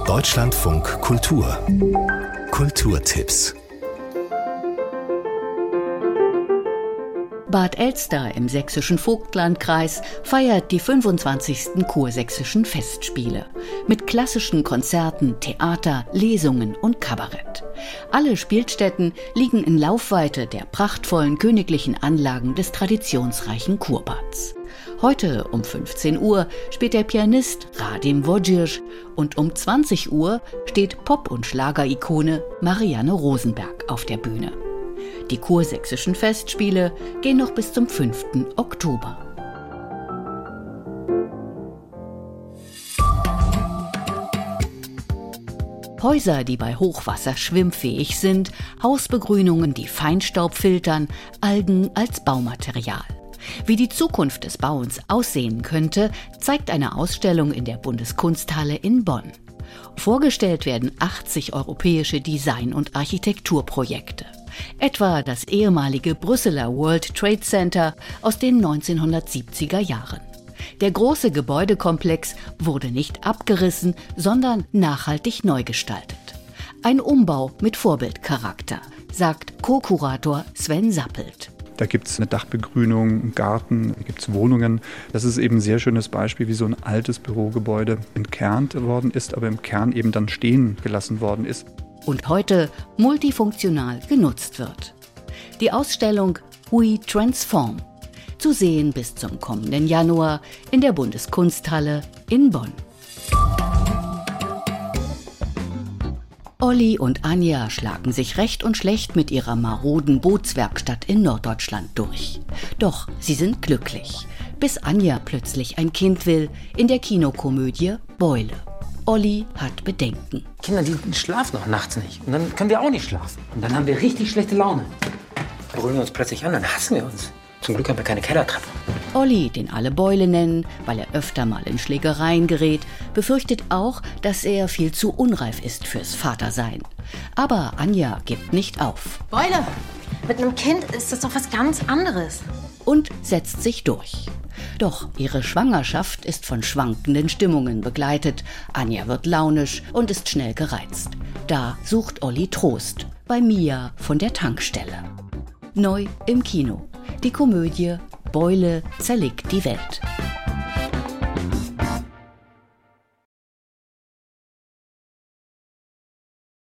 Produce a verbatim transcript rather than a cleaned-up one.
Deutschlandfunk Kultur Kulturtipps. Bad Elster im sächsischen Vogtlandkreis feiert die fünfundzwanzigsten Kursächsischen Festspiele mit klassischen Konzerten, Theater, Lesungen und Kabarett. Alle Spielstätten liegen in Laufweite der prachtvollen königlichen Anlagen des traditionsreichen Kurbads. Heute um fünfzehn Uhr spielt der Pianist Radim Wojcicki und um zwanzig Uhr steht Pop- und Schlagerikone Marianne Rosenberg auf der Bühne. Die Kursächsischen Festspiele gehen noch bis zum fünften Oktober. Häuser, die bei Hochwasser schwimmfähig sind, Hausbegrünungen, die Feinstaub filtern, Algen als Baumaterial. Wie die Zukunft des Bauens aussehen könnte, zeigt eine Ausstellung in der Bundeskunsthalle in Bonn. Vorgestellt werden achtzig europäische Design- und Architekturprojekte. Etwa das ehemalige Brüsseler World Trade Center aus den neunzehnhundertsiebziger Jahren. Der große Gebäudekomplex wurde nicht abgerissen, sondern nachhaltig neu gestaltet. Ein Umbau mit Vorbildcharakter, sagt Co-Kurator Sven Sappelt. Da gibt es eine Dachbegrünung, einen Garten, da gibt es Wohnungen. Das ist eben ein sehr schönes Beispiel, wie so ein altes Bürogebäude entkernt worden ist, aber im Kern eben dann stehen gelassen worden ist. Und heute multifunktional genutzt wird. Die Ausstellung We Transform, zu sehen bis zum kommenden Januar in der Bundeskunsthalle in Bonn. Olli und Anja schlagen sich recht und schlecht mit ihrer maroden Bootswerkstatt in Norddeutschland durch. Doch sie sind glücklich, bis Anja plötzlich ein Kind will in der Kinokomödie Beule. Olli hat Bedenken. Kinder, die schlafen auch nachts nicht. Und dann können wir auch nicht schlafen. Und dann haben wir richtig schlechte Laune. Dann brüllen wir uns plötzlich an, dann hassen wir uns. Zum Glück haben wir keine Kellertreppe. Olli, den alle Beule nennen, weil er öfter mal in Schlägereien gerät, befürchtet auch, dass er viel zu unreif ist fürs Vatersein. Aber Anja gibt nicht auf. Beule, mit einem Kind ist das doch was ganz anderes. Und setzt sich durch. Doch ihre Schwangerschaft ist von schwankenden Stimmungen begleitet. Anja wird launisch und ist schnell gereizt. Da sucht Olli Trost bei Mia von der Tankstelle. Neu im Kino. Die Komödie Beule zerlegt die Welt.